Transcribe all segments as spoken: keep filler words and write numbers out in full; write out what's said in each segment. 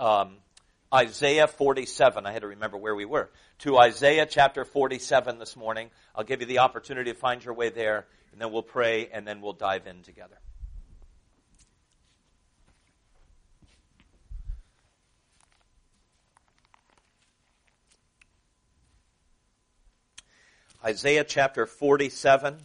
um, Isaiah forty-seven. I had to remember where we were. To Isaiah chapter forty-seven this morning. I'll give you the opportunity to find your way there, and then we'll pray, and then we'll dive in together. Isaiah chapter forty-seven.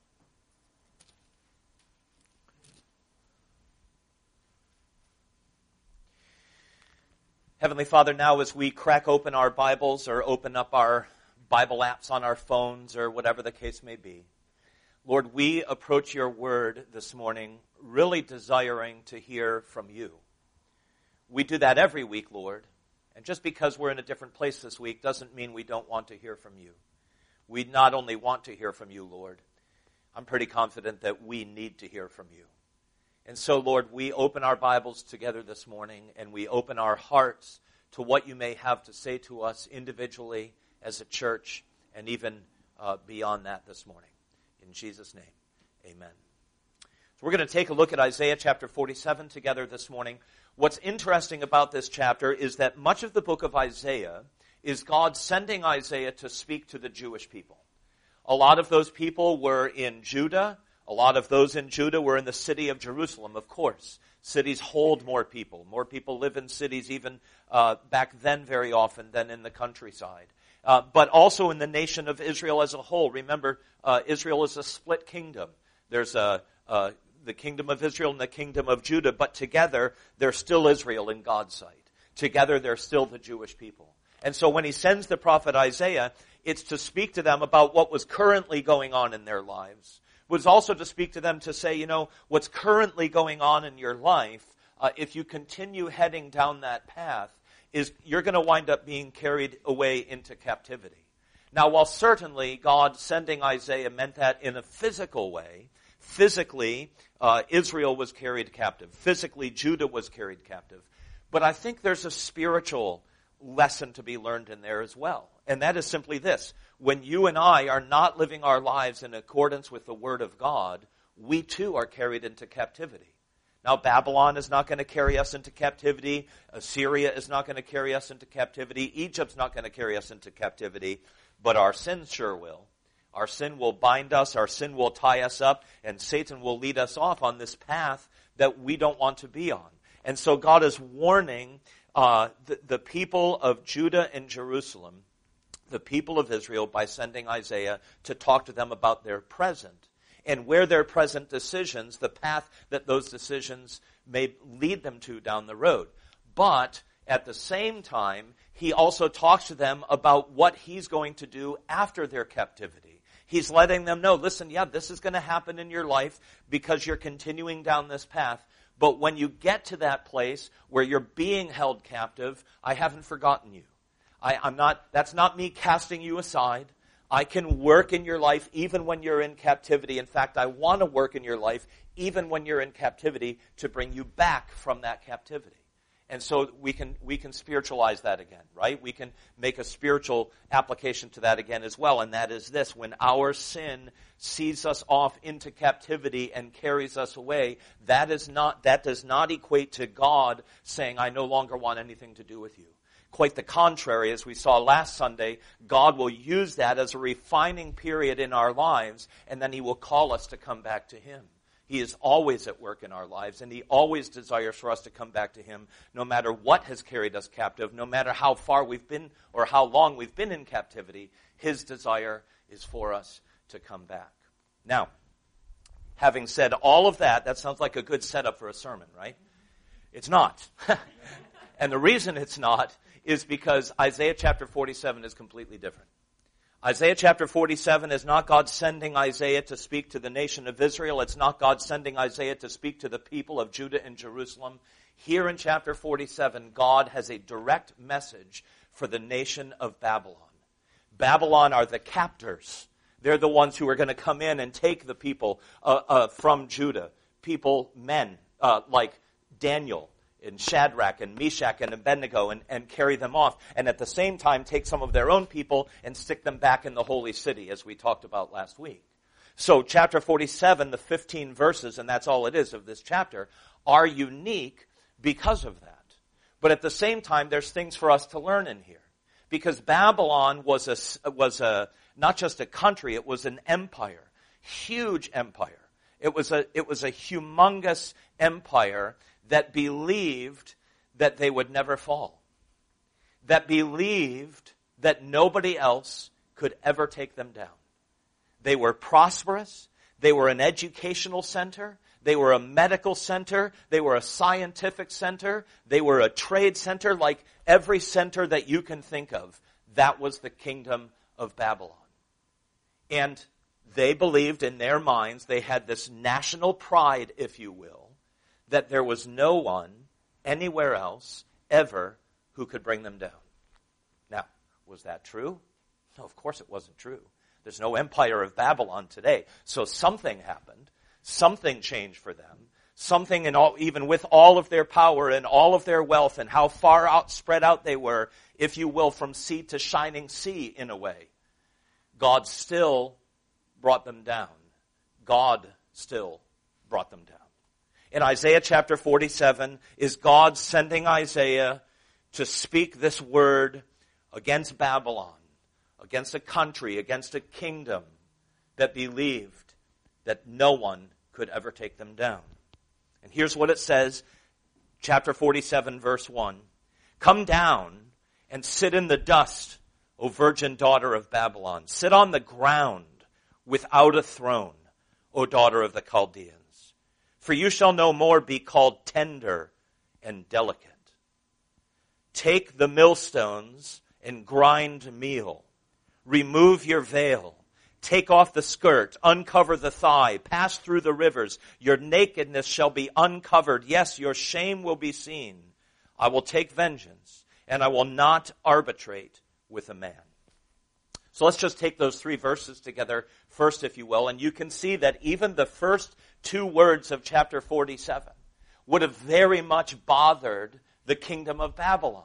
Heavenly Father, now as we crack open our Bibles or open up our Bible apps on our phones or whatever the case may be, Lord, we approach your word this morning really desiring to hear from you. We do that every week, Lord, and just because we're in a different place this week doesn't mean we don't want to hear from you. We not only want to hear from you, Lord, I'm pretty confident that we need to hear from you. And so, Lord, we open our Bibles together this morning, and we open our hearts to what you may have to say to us individually as a church, and even uh, beyond that this morning. In Jesus' name, amen. So we're going to take a look at Isaiah chapter forty-seven together this morning. What's interesting about this chapter is that much of the book of Isaiah is God sending Isaiah to speak to the Jewish people. A lot of those people were in Judah. A lot of those in Judah were in the city of Jerusalem, of course. Cities hold more people. More people live in cities even uh, back then very often than in the countryside. Uh, but also in the nation of Israel as a whole. Remember, uh, Israel is a split kingdom. There's a, uh, the kingdom of Israel and the kingdom of Judah, but together they're still Israel in God's sight. Together they're still the Jewish people. And so when he sends the prophet Isaiah, it's to speak to them about what was currently going on in their lives. Was also to speak to them to say, you know, what's currently going on in your life, uh, if you continue heading down that path, is you're going to wind up being carried away into captivity. Now, while certainly God sending Isaiah meant that in a physical way, physically uh, Israel was carried captive. Physically Judah was carried captive. But I think there's a spiritual lesson to be learned in there as well. And that is simply this. When you and I are not living our lives in accordance with the Word of God, we too are carried into captivity. Now, Babylon is not going to carry us into captivity. Assyria is not going to carry us into captivity. Egypt's not going to carry us into captivity. But our sin sure will. Our sin will bind us. Our sin will tie us up. And Satan will lead us off on this path that we don't want to be on. And so God is warning uh, the, the people of Judah and Jerusalem, the people of Israel, by sending Isaiah to talk to them about their present and where their present decisions, the path that those decisions may lead them to down the road. But at the same time, he also talks to them about what he's going to do after their captivity. He's letting them know, listen, yeah, this is going to happen in your life because you're continuing down this path. But when you get to that place where you're being held captive, I haven't forgotten you. I, I'm not, that's not me casting you aside. I can work in your life even when you're in captivity. In fact, I want to work in your life even when you're in captivity to bring you back from that captivity. And so we can we can spiritualize that again, right? We can make a spiritual application to that again as well, and that is this. When our sin sees us off into captivity and carries us away, that is not that does not equate to God saying, I no longer want anything to do with you. Quite the contrary, as we saw last Sunday, God will use that as a refining period in our lives, and then he will call us to come back to him. He is always at work in our lives, and he always desires for us to come back to him, no matter what has carried us captive, no matter how far we've been or how long we've been in captivity. His desire is for us to come back. Now, having said all of that, that sounds like a good setup for a sermon, right? It's not. And the reason it's not is because Isaiah chapter forty-seven is completely different. Isaiah chapter forty-seven is not God sending Isaiah to speak to the nation of Israel. It's not God sending Isaiah to speak to the people of Judah and Jerusalem. Here in chapter forty-seven, God has a direct message for the nation of Babylon. Babylon are the captors. They're the ones who are going to come in and take the people uh, uh, from Judah. People, men, uh, like Daniel, and Shadrach and Meshach and Abednego and, and carry them off. And at the same time, take some of their own people and stick them back in the holy city, as we talked about last week. So chapter forty-seven, the fifteen verses, and that's all it is of this chapter, are unique because of that. But at the same time, there's things for us to learn in here. Because Babylon was a, was a, not just a country, it was an empire. Huge empire. It was a, it was a humongous empire that believed that they would never fall. That believed that nobody else could ever take them down. They were prosperous. They were an educational center. They were a medical center. They were a scientific center. They were a trade center. Like every center that you can think of, that was the kingdom of Babylon. And they believed in their minds, they had this national pride, if you will, that there was no one anywhere else ever who could bring them down. Now, was that true? No, of course it wasn't true. There's no empire of Babylon today. So something happened. Something changed for them. Something, in all, even with all of their power and all of their wealth and how far out spread out they were, if you will, from sea to shining sea in a way, God still brought them down. God still brought them down. In Isaiah chapter forty-seven, is God sending Isaiah to speak this word against Babylon, against a country, against a kingdom that believed that no one could ever take them down. And here's what it says, chapter forty-seven, verse one. Come down and sit in the dust, O virgin daughter of Babylon. Sit on the ground without a throne, O daughter of the Chaldeans. For you shall no more be called tender and delicate. Take the millstones and grind meal. Remove your veil. Take off the skirt. Uncover the thigh. Pass through the rivers. Your nakedness shall be uncovered. Yes, your shame will be seen. I will take vengeance, and I will not arbitrate with a man. So let's just take those three verses together first, if you will, and you can see that even the first two words of chapter forty-seven would have very much bothered the kingdom of Babylon.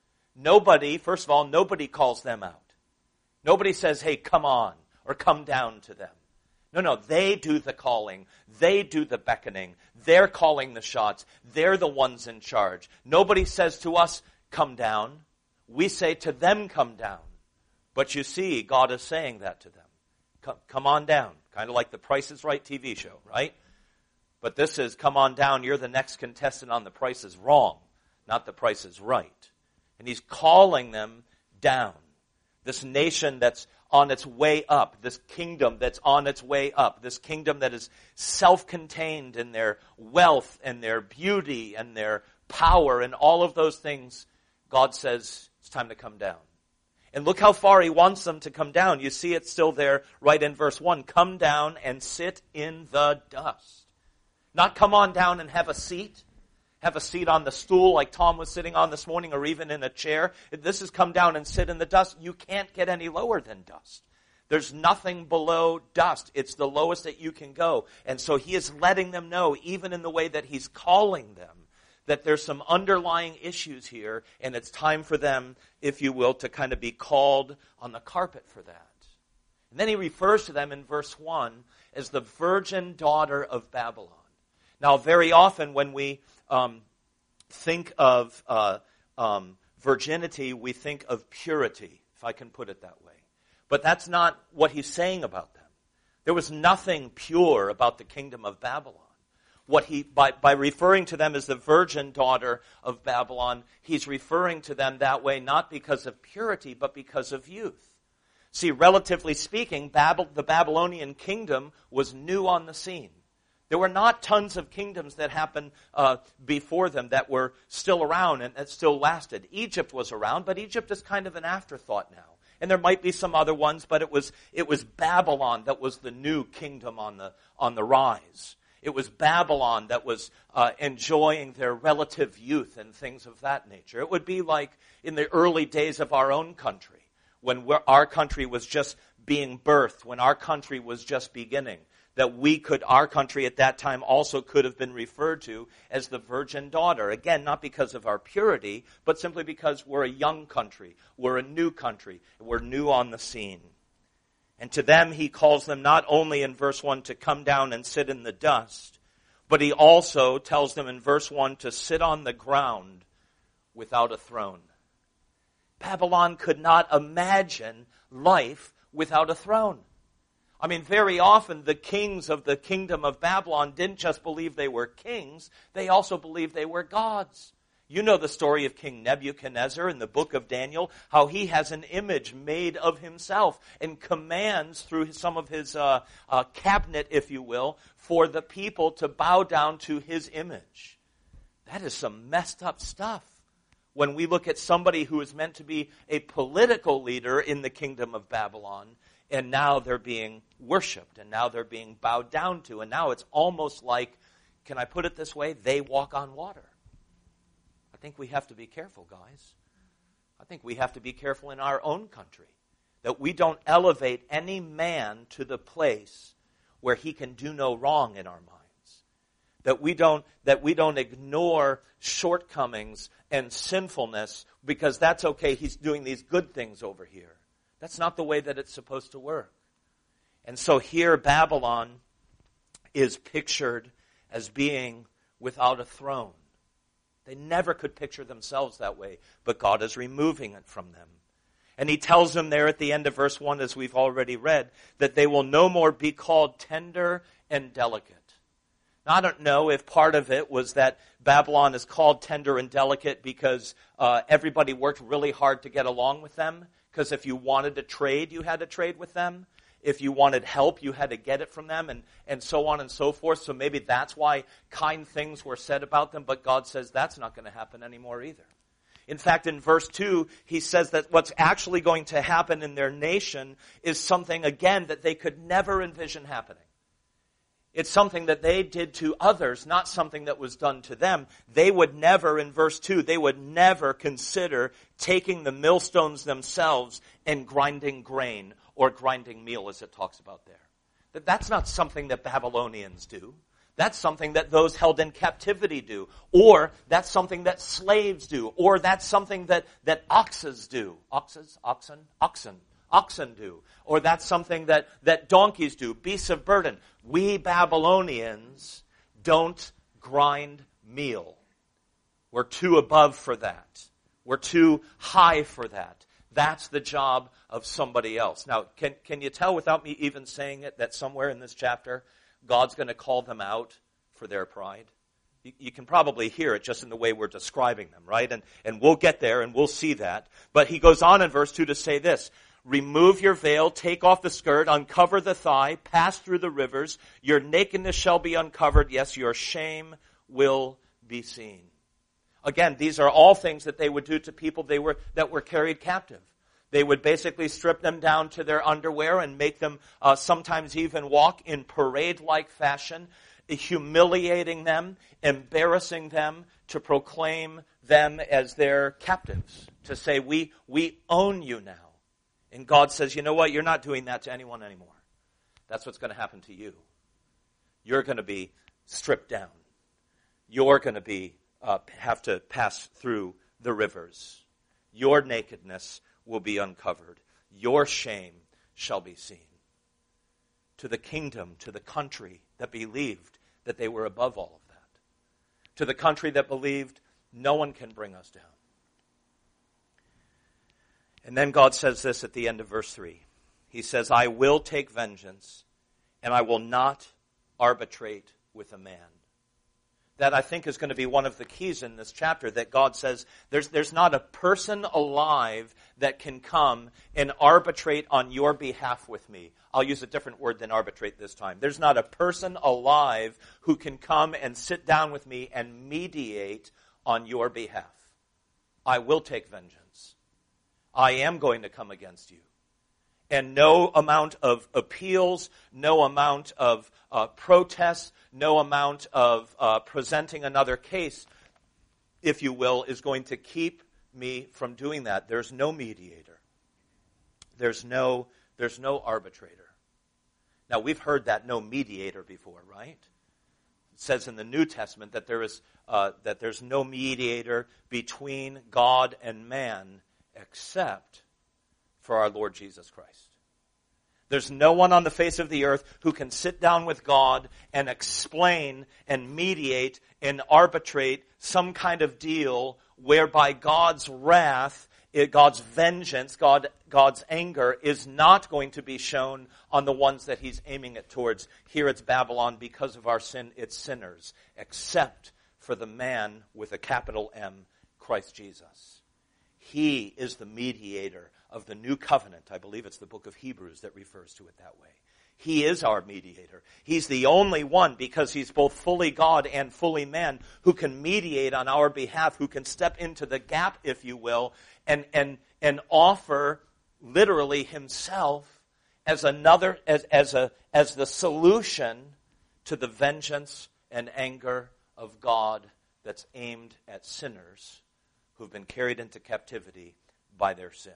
Nobody, first of all, nobody calls them out. Nobody says, hey, come on, or come down to them. No, no, they do the calling. They do the beckoning. They're calling the shots. They're the ones in charge. Nobody says to us, come down. We say to them, come down. But you see, God is saying that to them. Come, come on down. Kind of like the Price is Right T V show, right? But this is, come on down, you're the next contestant on The Price is Wrong, not The Price is Right. And he's calling them down. This nation that's on its way up, this kingdom that's on its way up, this kingdom that is self-contained in their wealth and their beauty and their power and all of those things, God says it's time to come down. And look how far he wants them to come down. You see it still there right in verse one. Come down and sit in the dust. Not come on down and have a seat. Have a seat on the stool like Tom was sitting on this morning, or even in a chair. This is come down and sit in the dust. You can't get any lower than dust. There's nothing below dust. It's the lowest that you can go. And so he is letting them know, even in the way that he's calling them, that there's some underlying issues here, and it's time for them, if you will, to kind of be called on the carpet for that. And then he refers to them in verse one as the virgin daughter of Babylon. Now, very often when we um, think of uh, um, virginity, we think of purity, if I can put it that way. But that's not what he's saying about them. There was nothing pure about the kingdom of Babylon. What he, by, by referring to them as the virgin daughter of Babylon, he's referring to them that way not because of purity, but because of youth. See, relatively speaking, Babel, the Babylonian kingdom was new on the scene. There were not tons of kingdoms that happened uh, before them that were still around and that still lasted. Egypt was around, but Egypt is kind of an afterthought now. And there might be some other ones, but it was it was Babylon that was the new kingdom on the on the rise. It was Babylon that was uh, enjoying their relative youth and things of that nature. It would be like in the early days of our own country, when we're, our country was just being birthed, when our country was just beginning, that we could, our country at that time also could have been referred to as the virgin daughter. Again, not because of our purity, but simply because we're a young country, we're a new country, we're new on the scene. And to them, he calls them not only in verse one to come down and sit in the dust, but he also tells them in verse one to sit on the ground without a throne. Babylon could not imagine life without a throne. I mean, very often the kings of the kingdom of Babylon didn't just believe they were kings, they also believed they were gods. You know the story of King Nebuchadnezzar in the book of Daniel, how he has an image made of himself and commands through some of his uh, uh, cabinet, if you will, for the people to bow down to his image. That is some messed up stuff. When we look at somebody who is meant to be a political leader in the kingdom of Babylon, and now they're being worshipped, and now they're being bowed down to, and now it's almost like, can I put it this way, they walk on water. I think we have to be careful, guys. I think we have to be careful in our own country, that we don't elevate any man to the place where he can do no wrong in our minds. That we don't, that we don't ignore shortcomings and sinfulness because that's okay, he's doing these good things over here. That's not the way that it's supposed to work. And so here Babylon is pictured as being without a throne. They never could picture themselves that way, but God is removing it from them. And he tells them there at the end of verse one, as we've already read, that they will no more be called tender and delicate. Now, I don't know if part of it was that Babylon is called tender and delicate because uh, everybody worked really hard to get along with them, because if you wanted to trade, you had to trade with them. If you wanted help, you had to get it from them, and, and so on and so forth. So maybe that's why kind things were said about them, but God says that's not going to happen anymore either. In fact, in verse two, he says that what's actually going to happen in their nation is something, again, that they could never envision happening. It's something that they did to others, not something that was done to them. They would never, in verse two, they would never consider taking the millstones themselves and grinding grain or grinding meal, as it talks about there. That that's not something that Babylonians do. That's something that those held in captivity do. Or that's something that slaves do. Or that's something that, that oxes do. Oxes? Oxen? Oxen. Oxen do. Or that's something that, that donkeys do. Beasts of burden. We Babylonians don't grind meal. We're too above for that. We're too high for that. That's the job of somebody else. Now, can, can you tell without me even saying it that somewhere in this chapter, God's going to call them out for their pride? You, you can probably hear it just in the way we're describing them, right? And, and we'll get there and we'll see that. But he goes on in verse two to say this: remove your veil, take off the skirt, uncover the thigh, pass through the rivers. Your nakedness shall be uncovered. Yes, your shame will be seen. Again, these are all things that they would do to people they were that were carried captive. They would basically strip them down to their underwear and make them uh, sometimes even walk in parade-like fashion, humiliating them, embarrassing them, to proclaim them as their captives, to say, we, we own you now. And God says, you know what, you're not doing that to anyone anymore. That's what's going to happen to you. You're going to be stripped down. You're going to be uh, have to pass through the rivers. Your nakedness will be uncovered. Your shame shall be seen. To the kingdom, to the country that believed that they were above all of that. To the country that believed no one can bring us down. And then God says this at the end of verse three. He says, I will take vengeance, and I will not arbitrate with a man. That, I think, is going to be one of the keys in this chapter, that God says there's, there's not a person alive that can come and arbitrate on your behalf with me. I'll use a different word than arbitrate this time. There's not a person alive who can come and sit down with me and mediate on your behalf. I will take vengeance. I am going to come against you. And no amount of appeals, no amount of uh, protests, no amount of uh, presenting another case, if you will, is going to keep me from doing that. There's no mediator. There's no, there's no arbitrator. Now, we've heard that no mediator before, right? It says in the New Testament that there is uh, that there's no mediator between God and man except for our Lord Jesus Christ. There's no one on the face of the earth who can sit down with God and explain and mediate and arbitrate some kind of deal whereby God's wrath, God's vengeance, God, God's anger is not going to be shown on the ones that he's aiming it towards. Here it's Babylon because of our sin, it's sinners, except for the man with a capital M, Christ Jesus. He is the mediator of the new covenant. I believe it's the book of Hebrews that refers to it that way. He is our mediator. He's the only one, because he's both fully God and fully man, who can mediate on our behalf, who can step into the gap, if you will, and and and offer literally himself as another as as a as the solution to the vengeance and anger of God that's aimed at sinners who've been carried into captivity by their sin.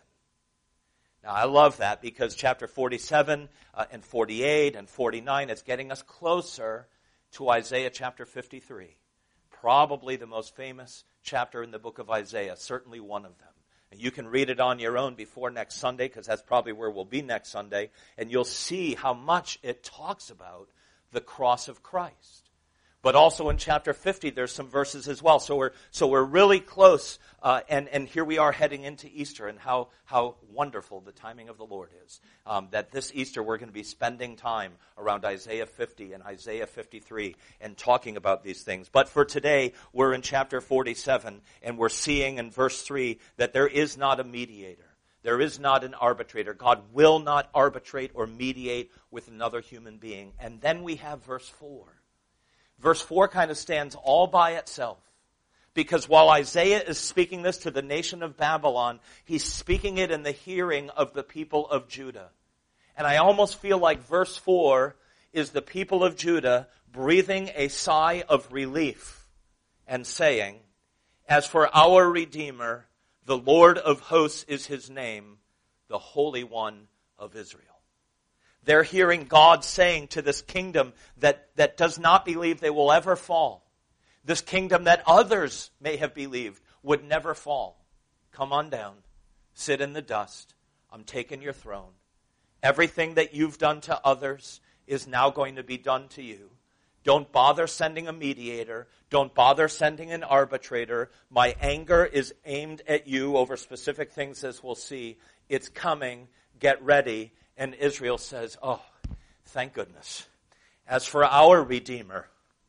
Now, I love that, because chapter forty-seven uh, and forty-eight and forty-nine is getting us closer to Isaiah chapter fifty-three. Probably the most famous chapter in the book of Isaiah, certainly one of them. And you can read it on your own before next Sunday, because that's probably where we'll be next Sunday, and you'll see how much it talks about the cross of Christ. But also in chapter fifty, there's some verses as well. So we're so we're really close, uh, and and here we are heading into Easter, and how how wonderful the timing of the Lord is. Um, that this Easter we're going to be spending time around Isaiah fifty and Isaiah fifty-three and talking about these things. But for today, we're in chapter forty-seven, and we're seeing in verse three that there is not a mediator. There is not an arbitrator. God will not arbitrate or mediate with another human being. And then we have verse four. Verse four kind of stands all by itself, because while Isaiah is speaking this to the nation of Babylon, he's speaking it in the hearing of the people of Judah. And I almost feel like verse four is the people of Judah breathing a sigh of relief and saying, "As for our Redeemer, the Lord of hosts is his name, the Holy One of Israel." They're hearing God saying to this kingdom that, that does not believe they will ever fall, this kingdom that others may have believed would never fall, "Come on down, sit in the dust, I'm taking your throne. Everything that you've done to others is now going to be done to you. Don't bother sending a mediator. Don't bother sending an arbitrator. My anger is aimed at you over specific things, as we'll see. It's coming. Get ready." And Israel says, "Oh, thank goodness. As for our Redeemer,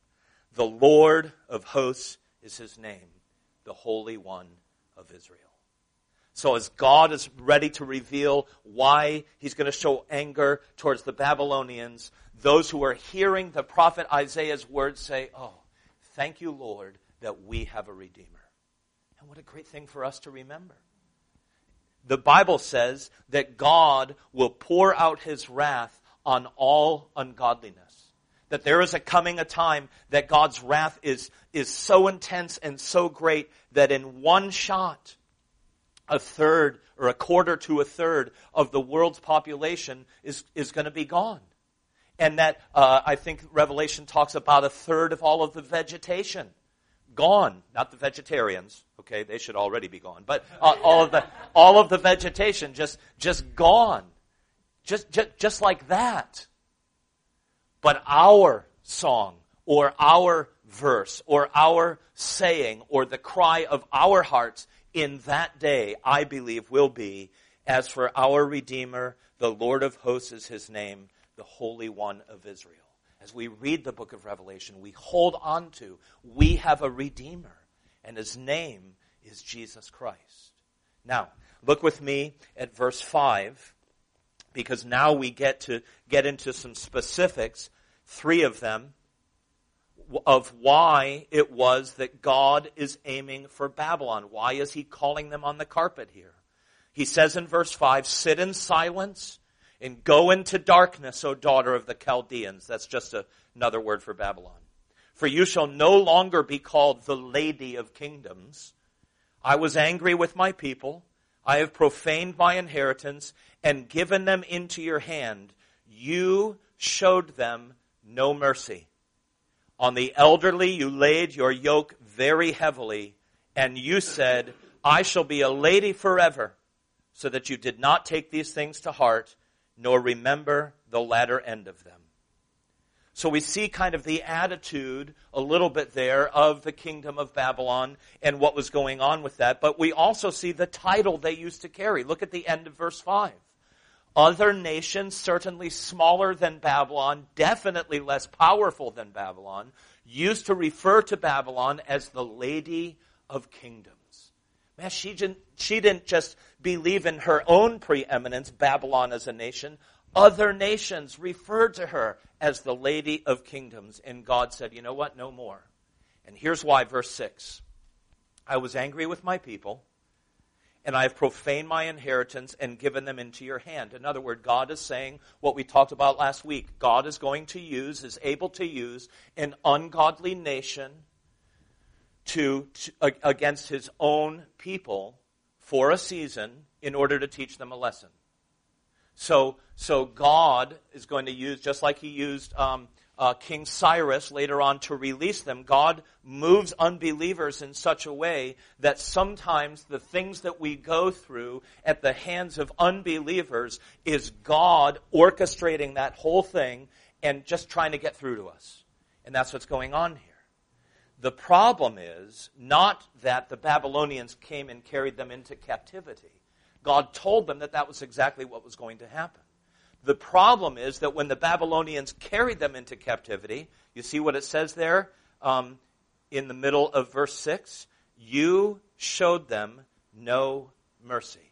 the Lord of hosts is his name, the Holy One of Israel." So as God is ready to reveal why he's going to show anger towards the Babylonians, those who are hearing the prophet Isaiah's words say, "Oh, thank you, Lord, that we have a Redeemer." And what a great thing for us to remember. The Bible says that God will pour out his wrath on all ungodliness. That there is a coming a time that God's wrath is, is so intense and so great that in one shot, a third or a quarter to a third of the world's population is, is going to be gone. And that, uh, I think Revelation talks about a third of all of the vegetation gone. Not the vegetarians, okay? They should already be gone. But uh, all of the all of the vegetation just just gone, just, just just like that. But our song, or our verse, or our saying, or the cry of our hearts in that day, I believe, will be, "As for our Redeemer, the Lord of hosts is his name, the Holy One of Israel." As we read the book of Revelation, we hold on to, we have a Redeemer, and his name is Jesus Christ. Now, look with me at verse five, because now we get to get into some specifics, three of them, of why it was that God is aiming for Babylon. Why is he calling them on the carpet here? He says in verse five, "Sit in silence and go into darkness, O daughter of the Chaldeans." That's just a, another word for Babylon. "For you shall no longer be called the Lady of Kingdoms. I was angry with my people. I have profaned my inheritance and given them into your hand. You showed them no mercy. On the elderly you laid your yoke very heavily, and you said, 'I shall be a lady forever,' so that you did not take these things to heart, nor remember the latter end of them. So we see kind of the attitude a little bit there of the kingdom of Babylon and what was going on with that. But we also see the title they used to carry. Look at the end of verse five. Other nations, certainly smaller than Babylon, definitely less powerful than Babylon, used to refer to Babylon as the Lady of Kingdoms. Man, she didn't, she didn't just believe in her own preeminence, Babylon as a nation. Other nations referred to her as the Lady of Kingdoms. And God said, you know what? No more. And here's why, verse six. I was angry with my people, and I have profaned my inheritance and given them into your hand. In other words, God is saying what we talked about last week. God is going to use, is able to use an ungodly nation to, to against his own people for a season in order to teach them a lesson. So, so God is going to use, just like he used um, uh, King Cyrus later on to release them, God moves unbelievers in such a way that sometimes the things that we go through at the hands of unbelievers is God orchestrating that whole thing and just trying to get through to us. And that's what's going on here. The problem is not that the Babylonians came and carried them into captivity. God told them that that was exactly what was going to happen. The problem is that when the Babylonians carried them into captivity, you see what it says there um, in the middle of verse six? You showed them no mercy.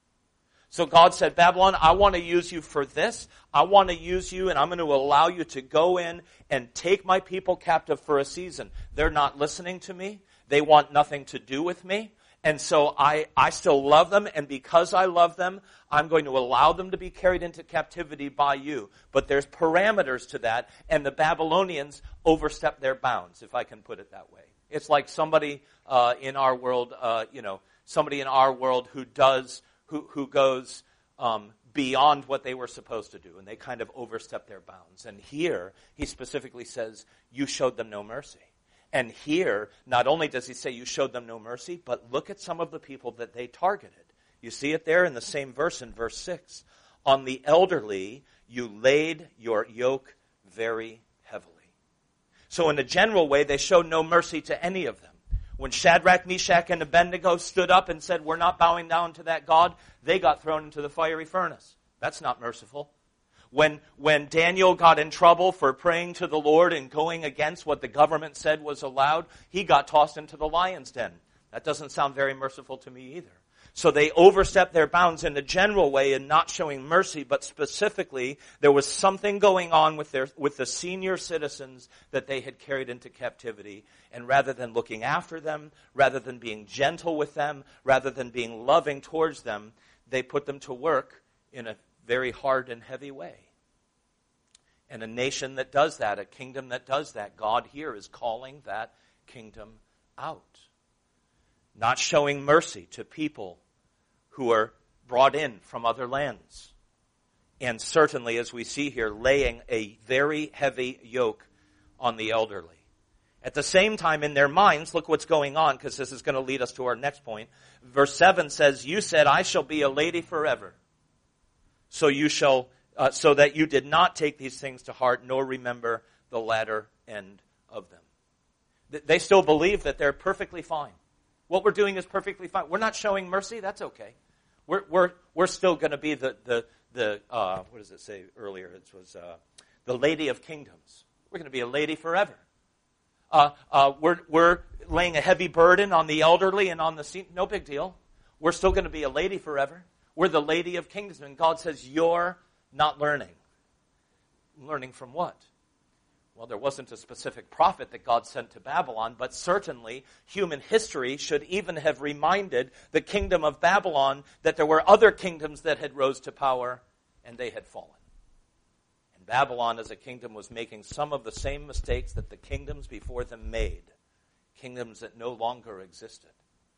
So God said, Babylon, I want to use you for this. I want to use you, and I'm going to allow you to go in and take my people captive for a season. They're not listening to me. They want nothing to do with me. And so I, I still love them, and because I love them, I'm going to allow them to be carried into captivity by you. But there's parameters to that, and the Babylonians overstep their bounds, if I can put it that way. It's like somebody uh, in our world, uh, you know, somebody in our world who does, who, who goes um, beyond what they were supposed to do, and they kind of overstep their bounds. And here, he specifically says, you showed them no mercy. And here, not only does he say you showed them no mercy, but look at some of the people that they targeted. You see it there in the same verse in verse six. On the elderly, you laid your yoke very heavily. So in a general way, they showed no mercy to any of them. When Shadrach, Meshach, and Abednego stood up and said, we're not bowing down to that God, they got thrown into the fiery furnace. That's not merciful. When, when Daniel got in trouble for praying to the Lord and going against what the government said was allowed, he got tossed into the lion's den. That doesn't sound very merciful to me either. So they overstepped their bounds in a general way in not showing mercy, but specifically there was something going on with their with the senior citizens that they had carried into captivity. And rather than looking after them, rather than being gentle with them, rather than being loving towards them, they put them to work in a very hard and heavy way. And a nation that does that, a kingdom that does that, God here is calling that kingdom out. Not showing mercy to people who are brought in from other lands. And certainly, as we see here, laying a very heavy yoke on the elderly. At the same time, in their minds, look what's going on, because this is going to lead us to our next point. Verse seven says, you said, I shall be a lady forever. So you shall, uh, so that you did not take these things to heart, nor remember the latter end of them. They still believe that they're perfectly fine. What we're doing is perfectly fine. We're not showing mercy. That's okay. We're we're we're still going to be the the the uh, what does it say earlier? It was uh, the Lady of Kingdoms. We're going to be a lady forever. Uh, uh, we're we're laying a heavy burden on the elderly and on the senior. No big deal. We're still going to be a lady forever. We're the Lady of Kingdoms. And God says, you're not learning. Learning from what? Well, there wasn't a specific prophet that God sent to Babylon, but certainly human history should even have reminded the kingdom of Babylon that there were other kingdoms that had rose to power and they had fallen. And Babylon as a kingdom was making some of the same mistakes that the kingdoms before them made, kingdoms that no longer existed.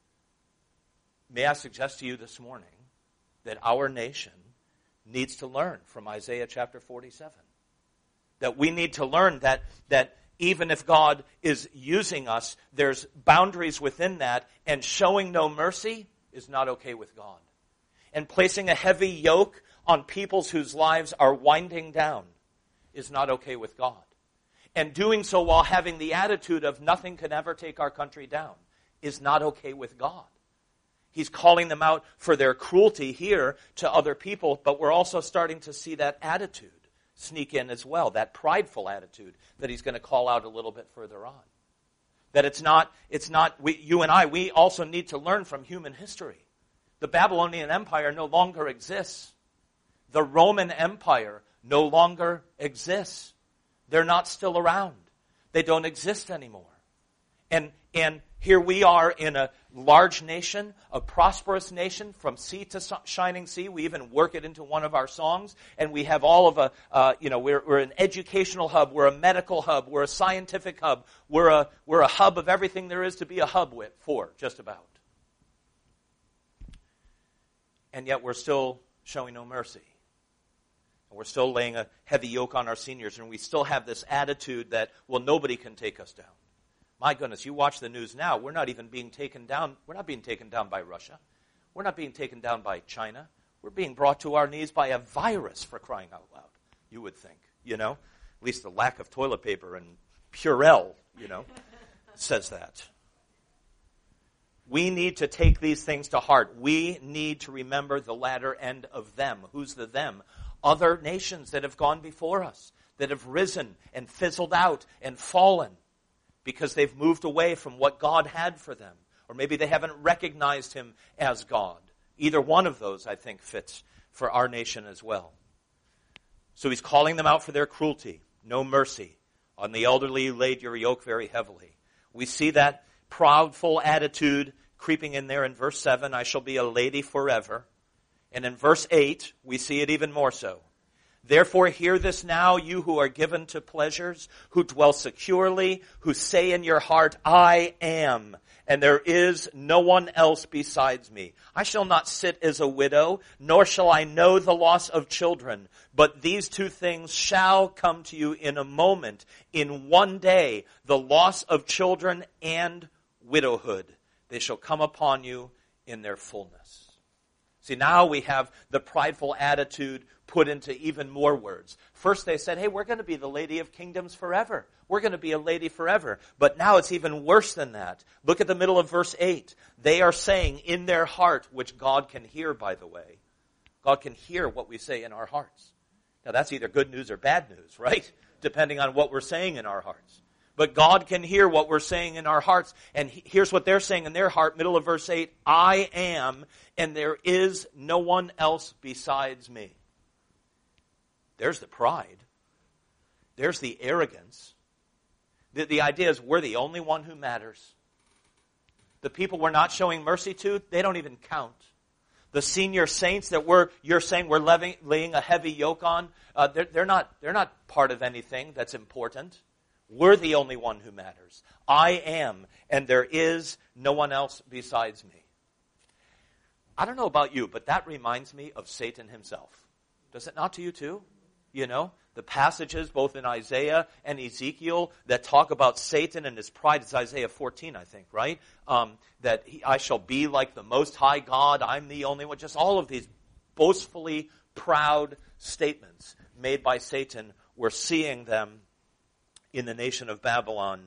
May I suggest to you this morning that our nation needs to learn from Isaiah chapter forty-seven. That we need to learn that, that even if God is using us, there's boundaries within that, and showing no mercy is not okay with God. And placing a heavy yoke on peoples whose lives are winding down is not okay with God. And doing so while having the attitude of nothing can ever take our country down is not okay with God. He's calling them out for their cruelty here to other people, but we're also starting to see that attitude sneak in as well, that prideful attitude that he's going to call out a little bit further on. That it's not, it's not, we, you and I, we also need to learn from human history. The Babylonian Empire no longer exists. The Roman Empire no longer exists. They're not still around. They don't exist anymore. And, and here we are in a large nation, a prosperous nation, from sea to shining sea. We even work it into one of our songs. And we have all of a, uh, you know, we're, we're an educational hub. We're a medical hub. We're a scientific hub. We're a, we're a hub of everything there is to be a hub with, for, just about. And yet we're still showing no mercy. And we're still laying a heavy yoke on our seniors. And we still have this attitude that, well, nobody can take us down. My goodness, you watch the news now, we're not even being taken down. We're not being taken down by Russia. We're not being taken down by China. We're being brought to our knees by a virus, for crying out loud, you would think, you know? At least the lack of toilet paper and Purell, you know, says that. We need to take these things to heart. We need to remember the latter end of them. Who's the them? Other nations that have gone before us, that have risen and fizzled out and fallen, because they've moved away from what God had for them. Or maybe they haven't recognized him as God. Either one of those, I think, fits for our nation as well. So he's calling them out for their cruelty. No mercy. On the elderly you laid your yoke very heavily. We see that proudful attitude creeping in there in verse seven. I shall be a lady forever. And in verse eight, we see it even more so. Therefore hear this now, you who are given to pleasures, who dwell securely, who say in your heart, I am, and there is no one else besides me. I shall not sit as a widow, nor shall I know the loss of children. But these two things shall come to you in a moment, in one day, the loss of children and widowhood. They shall come upon you in their fullness. See, now we have the prideful attitude put into even more words. First they said, hey, we're going to be the lady of kingdoms forever. We're going to be a lady forever. But now it's even worse than that. Look at the middle of verse eight. They are saying in their heart, which God can hear, by the way. God can hear what we say in our hearts. Now that's either good news or bad news, right? Depending on what we're saying in our hearts. But God can hear what we're saying in our hearts. And here's what they're saying in their heart, middle of verse eight. I am, and there is no one else besides me. There's the pride. There's the arrogance. The, the idea is we're the only one who matters. The people we're not showing mercy to, they don't even count. The senior saints that we're, you're saying we're laying, laying a heavy yoke on, uh, they're, they're not, they're not part of anything that's important. We're the only one who matters. I am, and there is no one else besides me. I don't know about you, but that reminds me of Satan himself. Does it not to you too? You know, the passages both in Isaiah and Ezekiel that talk about Satan and his pride. It's Isaiah fourteen, I think, right? Um, that he, I shall be like the Most High God. I'm the only one. Just all of these boastfully proud statements made by Satan. We're seeing them in the nation of Babylon.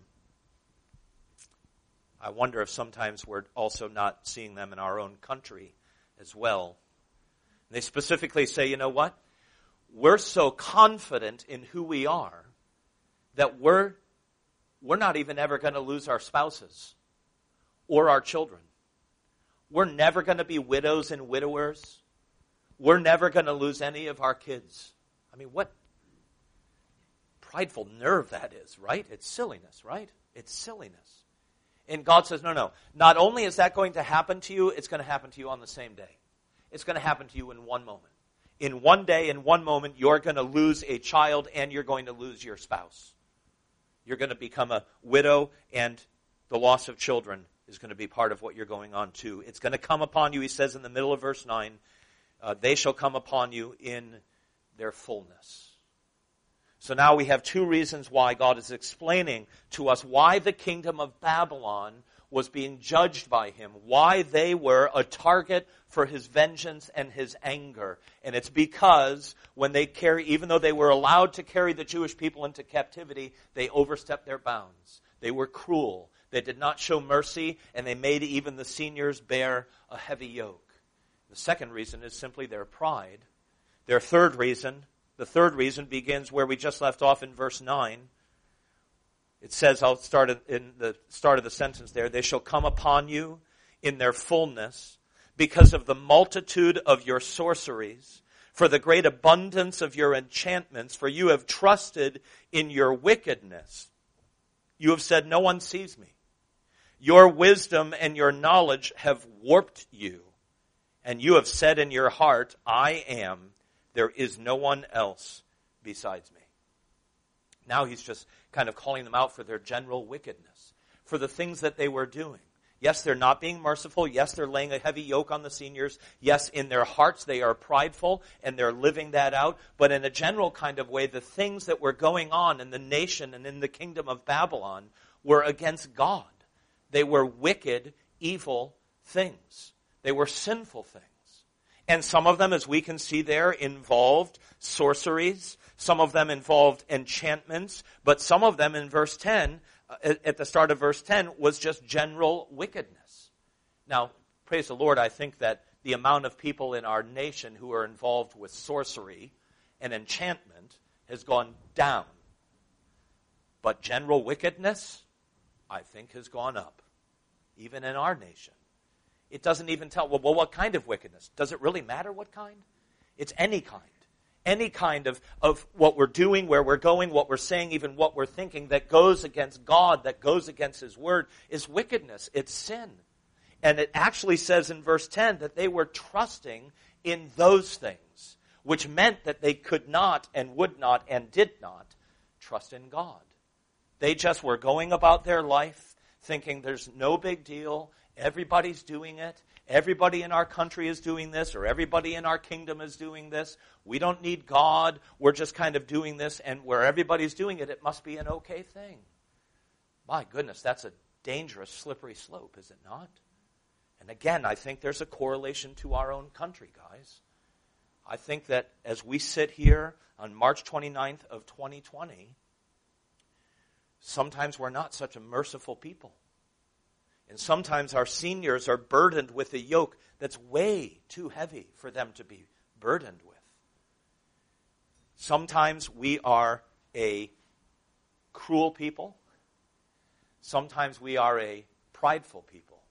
I wonder if sometimes we're also not seeing them in our own country as well. They specifically say, you know what? We're so confident in who we are that we're, we're not even ever going to lose our spouses or our children. We're never going to be widows and widowers. We're never going to lose any of our kids. I mean, what prideful nerve that is, right? It's silliness, right? It's silliness. And God says, no, no. Not only is that going to happen to you, it's going to happen to you on the same day. It's going to happen to you in one moment. In one day, in one moment, you're going to lose a child and you're going to lose your spouse. You're going to become a widow, and the loss of children is going to be part of what you're going on to. It's going to come upon you, he says in the middle of verse nine, uh, they shall come upon you in their fullness. So now we have two reasons why God is explaining to us why the kingdom of Babylon was being judged by him, why they were a target for his vengeance and his anger. And it's because when they carry, even though they were allowed to carry the Jewish people into captivity, they overstepped their bounds. They were cruel. They did not show mercy, and they made even the seniors bear a heavy yoke. The second reason is simply their pride. Their third reason, the third reason begins where we just left off in verse nine. It says, I'll start in the start of the sentence there, they shall come upon you in their fullness because of the multitude of your sorceries, for the great abundance of your enchantments, for you have trusted in your wickedness. You have said, no one sees me. Your wisdom and your knowledge have warped you, and you have said in your heart, I am, there is no one else besides me. Now he's just kind of calling them out for their general wickedness, for the things that they were doing. Yes, they're not being merciful. Yes, they're laying a heavy yoke on the seniors. Yes, in their hearts they are prideful and they're living that out. But in a general kind of way, the things that were going on in the nation and in the kingdom of Babylon were against God. They were wicked, evil things. They were sinful things. And some of them, as we can see there, involved sorceries. Some of them involved enchantments. But some of them in verse ten, uh, at the start of verse ten, was just general wickedness. Now, praise the Lord, I think that the amount of people in our nation who are involved with sorcery and enchantment has gone down. But general wickedness, I think, has gone up, even in our nation. It doesn't even tell, well, well, what kind of wickedness? Does it really matter what kind? It's any kind. Any kind of, of what we're doing, where we're going, what we're saying, even what we're thinking that goes against God, that goes against His Word, is wickedness. It's sin. And it actually says in verse ten that they were trusting in those things, which meant that they could not and would not and did not trust in God. They just were going about their life thinking there's no big deal. Everybody's doing it. Everybody in our country is doing this, or everybody in our kingdom is doing this. We don't need God. We're just kind of doing this, and where everybody's doing it, it must be an okay thing. My goodness, that's a dangerous, slippery slope, is it not? And again, I think there's a correlation to our own country, guys. I think that as we sit here on March twenty-ninth of twenty twenty, sometimes we're not such a merciful people. And sometimes our seniors are burdened with a yoke that's way too heavy for them to be burdened with. Sometimes we are a cruel people. Sometimes we are a prideful people.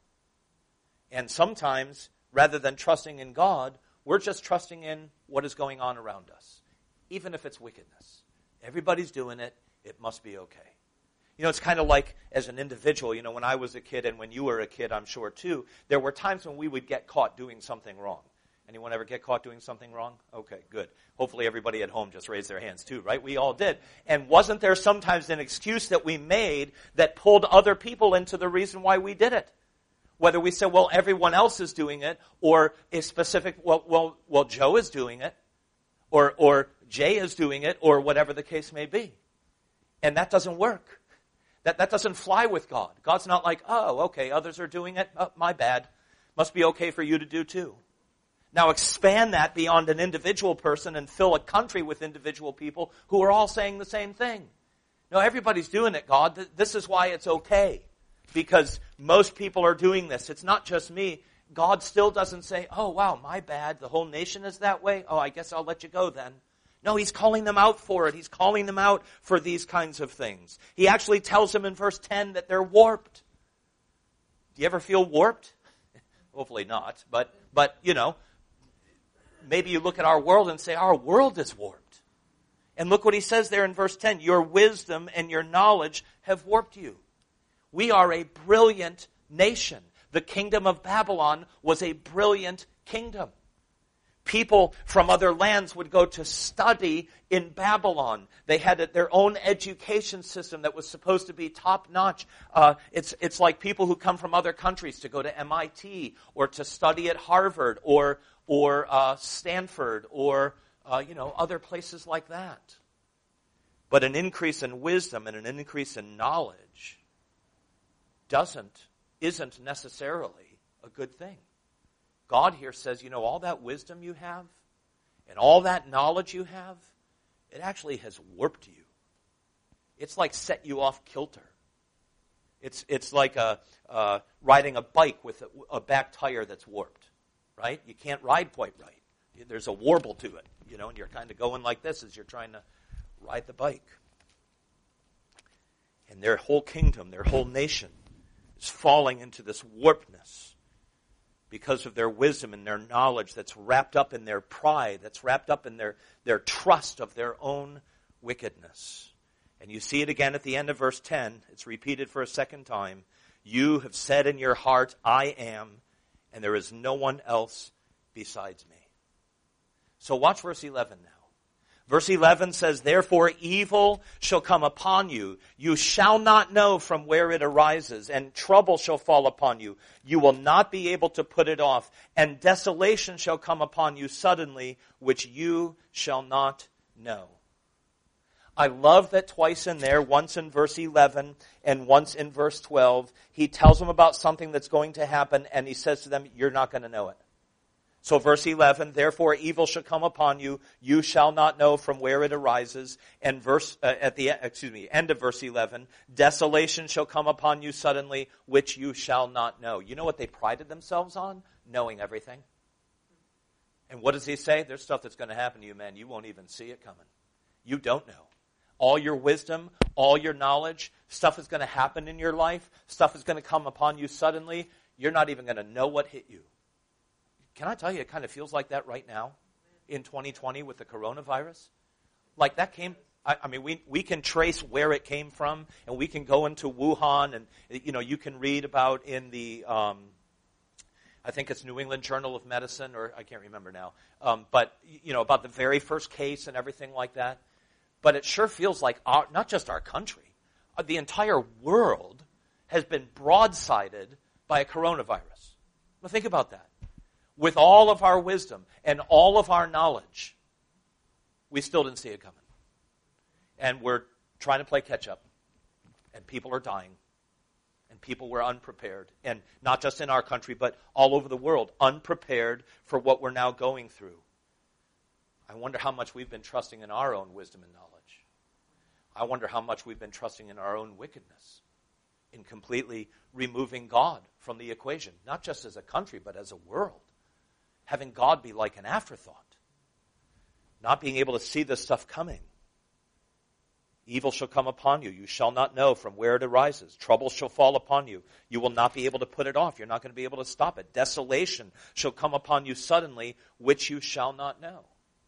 And sometimes, rather than trusting in God, we're just trusting in what is going on around us, even if it's wickedness. Everybody's doing it. It must be okay. You know, it's kind of like as an individual, you know, when I was a kid and when you were a kid, I'm sure too, there were times when we would get caught doing something wrong. Anyone ever get caught doing something wrong? Okay, good. Hopefully everybody at home just raised their hands too, right? We all did. And wasn't there sometimes an excuse that we made that pulled other people into the reason why we did it? Whether we said, well, everyone else is doing it, or a specific, well, well, well, Joe is doing it, or, or Jay is doing it, or whatever the case may be. And that doesn't work. That, that doesn't fly with God. God's not like, oh, okay, others are doing it. Oh, my bad. Must be okay for you to do too. Now expand that beyond an individual person and fill a country with individual people who are all saying the same thing. No, everybody's doing it, God. This is why it's okay. Because most people are doing this. It's not just me. God still doesn't say, oh, wow, my bad. The whole nation is that way. Oh, I guess I'll let you go then. No, He's calling them out for it. He's calling them out for these kinds of things. He actually tells them in verse ten that they're warped. Do you ever feel warped? Hopefully not. But, but you know, maybe you look at our world and say, our world is warped. And look what He says there in verse ten. Your wisdom and your knowledge have warped you. We are a brilliant nation. The kingdom of Babylon was a brilliant kingdom. People from other lands would go to study in Babylon. They had their own education system that was supposed to be top-notch. Uh, it's, it's like people who come from other countries to go to M I T or to study at Harvard or, or uh, Stanford or uh, you know, other places like that. But an increase in wisdom and an increase in knowledge doesn't isn't necessarily a good thing. God here says, you know, all that wisdom you have and all that knowledge you have, it actually has warped you. It's like set you off kilter. It's it's like a, uh, riding a bike with a, a back tire that's warped, right? You can't ride quite right. There's a warble to it, you know, and you're kind of going like this as you're trying to ride the bike. And their whole kingdom, their whole nation is falling into this warpedness because of their wisdom and their knowledge that's wrapped up in their pride, that's wrapped up in their, their trust of their own wickedness. And you see it again at the end of verse ten. It's repeated for a second time. You have said in your heart, I am, and there is no one else besides me. So watch verse eleven now. Verse eleven says, therefore evil shall come upon you. You shall not know from where it arises, and trouble shall fall upon you. You will not be able to put it off, and desolation shall come upon you suddenly, which you shall not know. I love that twice in there, once in verse eleven and once in verse twelve, he tells them about something that's going to happen, and he says to them, you're not going to know it. So verse eleven, therefore evil shall come upon you, you shall not know from where it arises. And verse uh, at the excuse me, end of verse eleven, desolation shall come upon you suddenly, which you shall not know. You know what they prided themselves on? Knowing everything. And what does he say? There's stuff that's going to happen to you, man. You won't even see it coming. You don't know. All your wisdom, all your knowledge, stuff is going to happen in your life. Stuff is going to come upon you suddenly. You're not even going to know what hit you. Can I tell you, it kind of feels like that right now in twenty twenty with the coronavirus. Like that came, I, I mean, we, we can trace where it came from, and we can go into Wuhan, and, you know, you can read about in the, um, I think it's New England Journal of Medicine, or I can't remember now, um, but, you know, about the very first case and everything like that. But it sure feels like our, not just our country, uh, the entire world has been broadsided by a coronavirus. Now think about that. With all of our wisdom and all of our knowledge, we still didn't see it coming. And we're trying to play catch up. And people are dying. And people were unprepared. And not just in our country, but all over the world, unprepared for what we're now going through. I wonder how much we've been trusting in our own wisdom and knowledge. I wonder how much we've been trusting in our own wickedness, in completely removing God from the equation, not just as a country, but as a world. Having God be like an afterthought. Not being able to see this stuff coming. Evil shall come upon you. You shall not know from where it arises. Trouble shall fall upon you. You will not be able to put it off. You're not going to be able to stop it. Desolation shall come upon you suddenly, which you shall not know.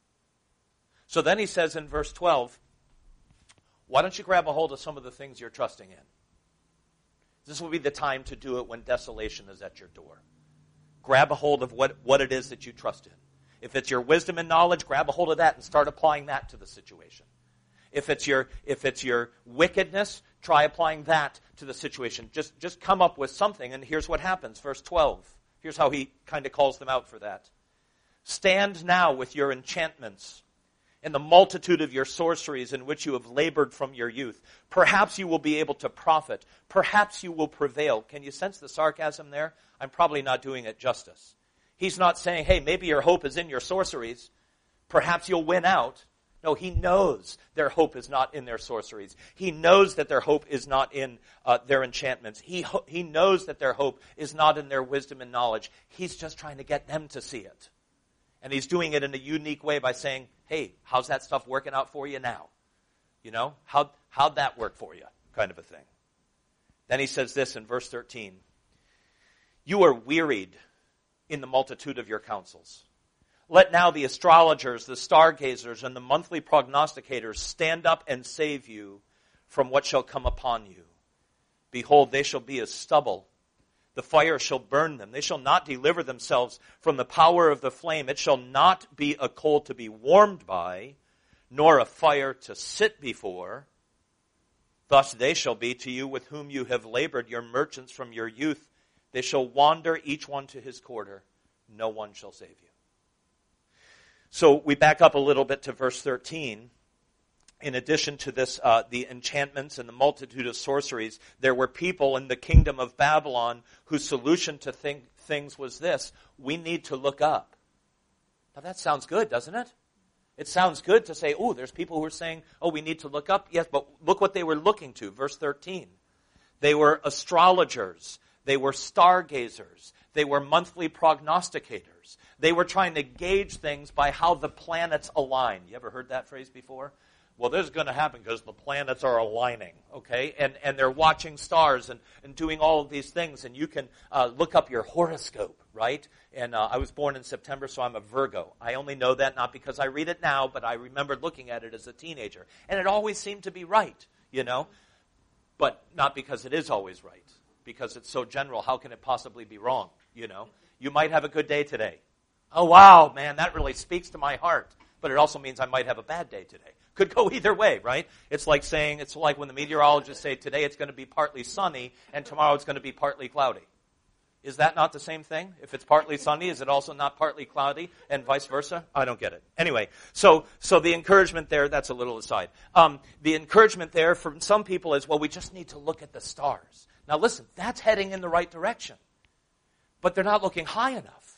So then he says in verse twelve, why don't you grab a hold of some of the things you're trusting in? This will be the time to do it when desolation is at your door. Grab a hold of what, what it is that you trust in. If it's your wisdom and knowledge, grab a hold of that and start applying that to the situation. If it's your, if it's your wickedness, try applying that to the situation. Just, just come up with something, and here's what happens. Verse twelve. Here's how he kind of calls them out for that. Stand now with your enchantments and the multitude of your sorceries in which you have labored from your youth. Perhaps you will be able to profit. Perhaps you will prevail. Can you sense the sarcasm there? I'm probably not doing it justice. He's not saying, hey, maybe your hope is in your sorceries. Perhaps you'll win out. No, he knows their hope is not in their sorceries. He knows that their hope is not in uh, their enchantments. He, ho- he knows that their hope is not in their wisdom and knowledge. He's just trying to get them to see it. And he's doing it in a unique way by saying, hey, how's that stuff working out for you now? You know, how, how'd that work for you? Kind of a thing. Then he says this in verse thirteen. You are wearied in the multitude of your counsels. Let now the astrologers, the stargazers, and the monthly prognosticators stand up and save you from what shall come upon you. Behold, they shall be as stubble. The fire shall burn them. They shall not deliver themselves from the power of the flame. It shall not be a coal to be warmed by, nor a fire to sit before. Thus they shall be to you with whom you have labored, your merchants from your youth. They shall wander each one to his quarter. No one shall save you. So we back up a little bit to verse thirteen, in addition to this, uh, the enchantments and the multitude of sorceries, there were people in the kingdom of Babylon whose solution to think, things was this: we need to look up. Now that sounds good, doesn't it? It sounds good to say, oh, there's people who are saying, oh, we need to look up. Yes, but look what they were looking to. Verse thirteen. They were astrologers. They were stargazers. They were monthly prognosticators. They were trying to gauge things by how the planets align. You ever heard that phrase before? Well, this is going to happen because the planets are aligning, okay? And and they're watching stars and, and doing all of these things. And you can uh, look up your horoscope, right? And uh, I was born in September, so I'm a Virgo. I only know that not because I read it now, but I remember looking at it as a teenager. And it always seemed to be right, you know? But not because it is always right. Because it's so general, how can it possibly be wrong, you know? You might have a good day today. Oh, wow, man, that really speaks to my heart. But it also means I might have a bad day today. Could go either way, right? It's like saying, it's like when the meteorologists say today it's going to be partly sunny and tomorrow it's going to be partly cloudy. Is that not the same thing? If it's partly sunny, is it also not partly cloudy and vice versa? I don't get it. Anyway, so so the encouragement there, that's a little aside. Um, the encouragement there from some people is, well, we just need to look at the stars. Now listen, that's heading in the right direction. But they're not looking high enough.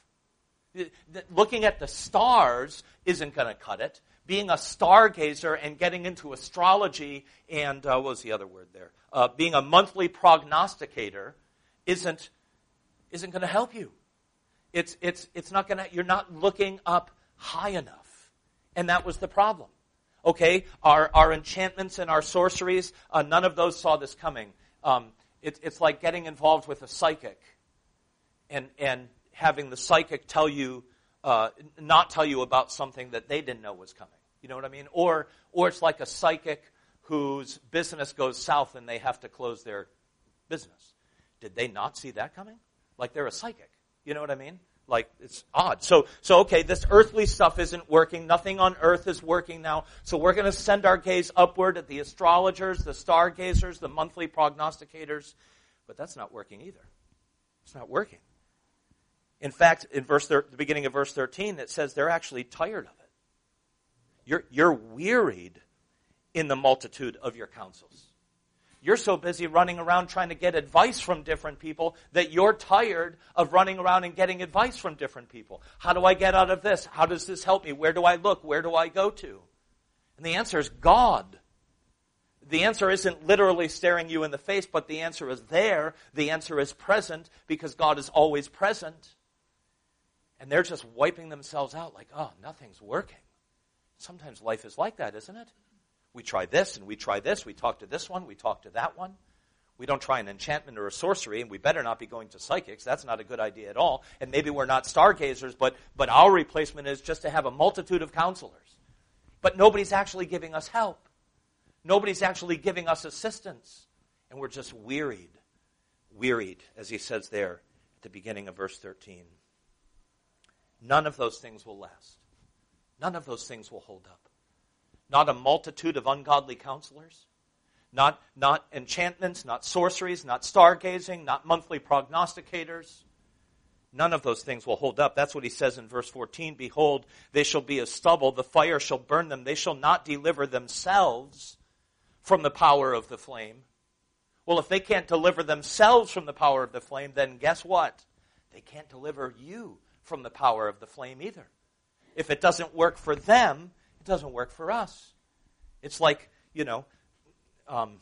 Looking at the stars isn't going to cut it. Being a stargazer and getting into astrology and, uh, what was the other word there? Uh, being a monthly prognosticator isn't isn't going to help you. It's it's it's not going to. You're not looking up high enough, and that was the problem. Okay, our our enchantments and our sorceries, uh, none of those saw this coming. Um, it, it's like getting involved with a psychic, and and having the psychic tell you, uh, not tell you about something that they didn't know was coming. You know what I mean? Or or it's like a psychic whose business goes south and they have to close their business. Did they not see that coming? Like they're a psychic. You know what I mean? Like, it's odd. So, so okay, this earthly stuff isn't working. Nothing on earth is working now. So we're going to send our gaze upward at the astrologers, the stargazers, the monthly prognosticators. But that's not working either. It's not working. In fact, in verse thir- the beginning of verse thirteen, it says they're actually tired of it. You're, you're wearied in the multitude of your counsels. You're so busy running around trying to get advice from different people that you're tired of running around and getting advice from different people. How do I get out of this? How does this help me? Where do I look? Where do I go to? And the answer is God. The answer isn't literally staring you in the face, but the answer is there. The answer is present because God is always present. And they're just wiping themselves out like, oh, nothing's working. Sometimes life is like that, isn't it? We try this and we try this. We talk to this one. We talk to that one. We don't try an enchantment or a sorcery, and we better not be going to psychics. That's not a good idea at all. And maybe we're not stargazers, but, but our replacement is just to have a multitude of counselors. But nobody's actually giving us help. Nobody's actually giving us assistance. And we're just wearied. Wearied, as he says there at the beginning of verse thirteen. None of those things will last. None of those things will hold up. Not a multitude of ungodly counselors. Not, not enchantments, not sorceries, not stargazing, not monthly prognosticators. None of those things will hold up. That's what he says in verse fourteen. Behold, they shall be as stubble. The fire shall burn them. They shall not deliver themselves from the power of the flame. Well, if they can't deliver themselves from the power of the flame, then guess what? They can't deliver you from the power of the flame either. If it doesn't work for them, it doesn't work for us. It's like, you know, um,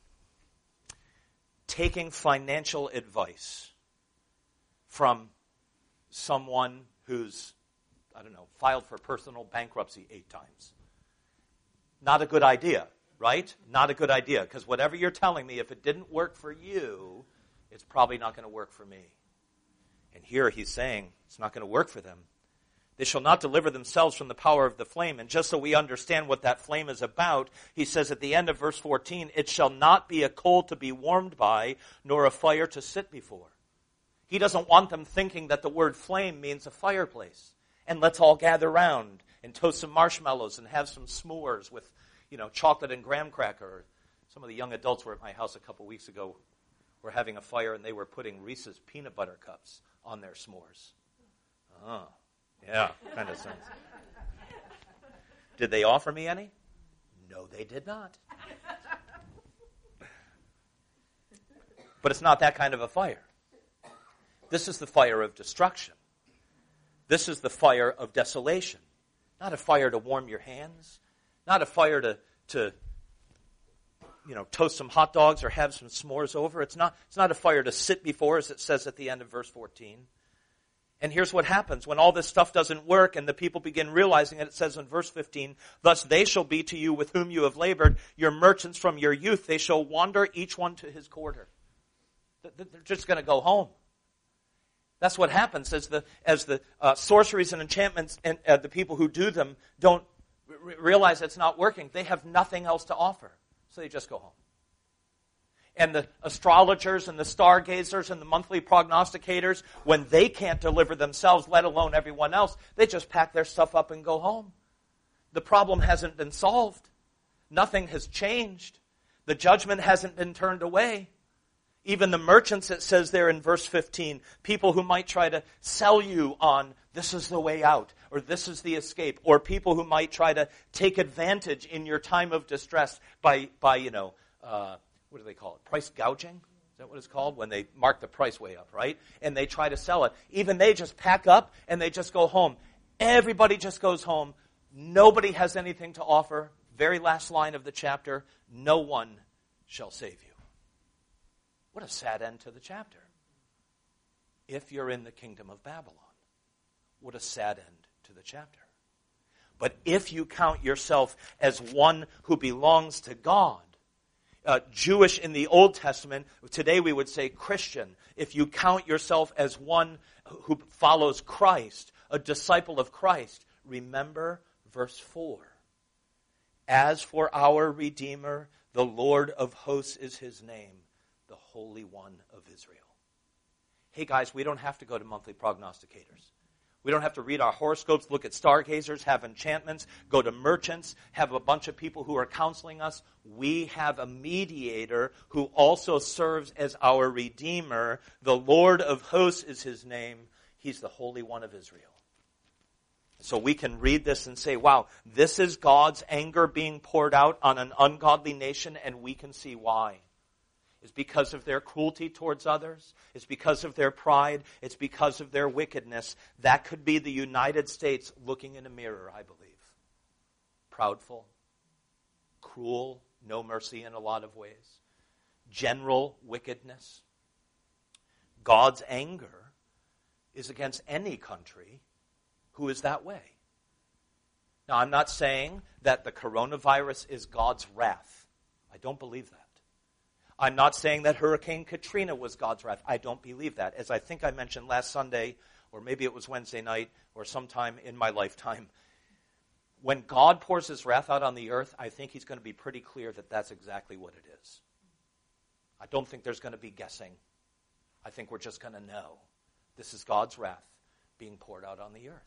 taking financial advice from someone who's, I don't know, filed for personal bankruptcy eight times. Not a good idea, right? Not a good idea, because whatever you're telling me, if it didn't work for you, it's probably not going to work for me. And here he's saying it's not going to work for them. They shall not deliver themselves from the power of the flame. And just so we understand what that flame is about, he says at the end of verse fourteen, it shall not be a coal to be warmed by, nor a fire to sit before. He doesn't want them thinking that the word flame means a fireplace. And let's all gather around and toast some marshmallows and have some s'mores with, you know, chocolate and graham cracker. Some of the young adults were at my house a couple weeks ago. Were having a fire and they were putting Reese's peanut butter cups on their s'mores. Oh. Yeah, kind of sense. Did they offer me any? No, they did not. But it's not that kind of a fire. This is the fire of destruction. This is the fire of desolation. Not a fire to warm your hands. Not a fire to, to you know, toast some hot dogs or have some s'mores over. It's not, it's not a fire to sit before, as it says at the end of verse fourteen. And here's what happens when all this stuff doesn't work and the people begin realizing it. It says in verse fifteen, thus they shall be to you with whom you have labored, your merchants from your youth. They shall wander each one to his quarter. They're just going to go home. That's what happens as the as the uh, sorceries and enchantments and uh, the people who do them don't r- realize it's not working. They have nothing else to offer, so they just go home. And the astrologers and the stargazers and the monthly prognosticators, when they can't deliver themselves, let alone everyone else, they just pack their stuff up and go home. The problem hasn't been solved. Nothing has changed. The judgment hasn't been turned away. Even the merchants, it says there in verse fifteen, people who might try to sell you on this is the way out, or this is the escape, or people who might try to take advantage in your time of distress by, by you know, uh, what do they call it? Price gouging? Is that what it's called? When they mark the price way up, right? And they try to sell it. Even they just pack up and they just go home. Everybody just goes home. Nobody has anything to offer. Very last line of the chapter, no one shall save you. What a sad end to the chapter. If you're in the kingdom of Babylon, what a sad end to the chapter. But if you count yourself as one who belongs to God, uh, Jewish in the Old Testament, today we would say Christian, if you count yourself as one who follows Christ, a disciple of Christ, remember verse four. As for our Redeemer, the Lord of hosts is his name, the Holy One of Israel. Hey guys, we don't have to go to monthly prognosticators. We don't have to read our horoscopes, look at stargazers, have enchantments, go to merchants, have a bunch of people who are counseling us. We have a mediator who also serves as our Redeemer. The Lord of hosts is his name. He's the Holy One of Israel. So we can read this and say, wow, this is God's anger being poured out on an ungodly nation, and we can see why. It's because of their cruelty towards others. It's because of their pride. It's because of their wickedness. That could be the United States looking in a mirror, I believe. Proudful, cruel, no mercy in a lot of ways. General wickedness. God's anger is against any country who is that way. Now, I'm not saying that the coronavirus is God's wrath. I don't believe that. I'm not saying that Hurricane Katrina was God's wrath. I don't believe that. As I think I mentioned last Sunday, or maybe it was Wednesday night, or sometime in my lifetime, when God pours his wrath out on the earth, I think he's going to be pretty clear that that's exactly what it is. I don't think there's going to be guessing. I think we're just going to know. This is God's wrath being poured out on the earth.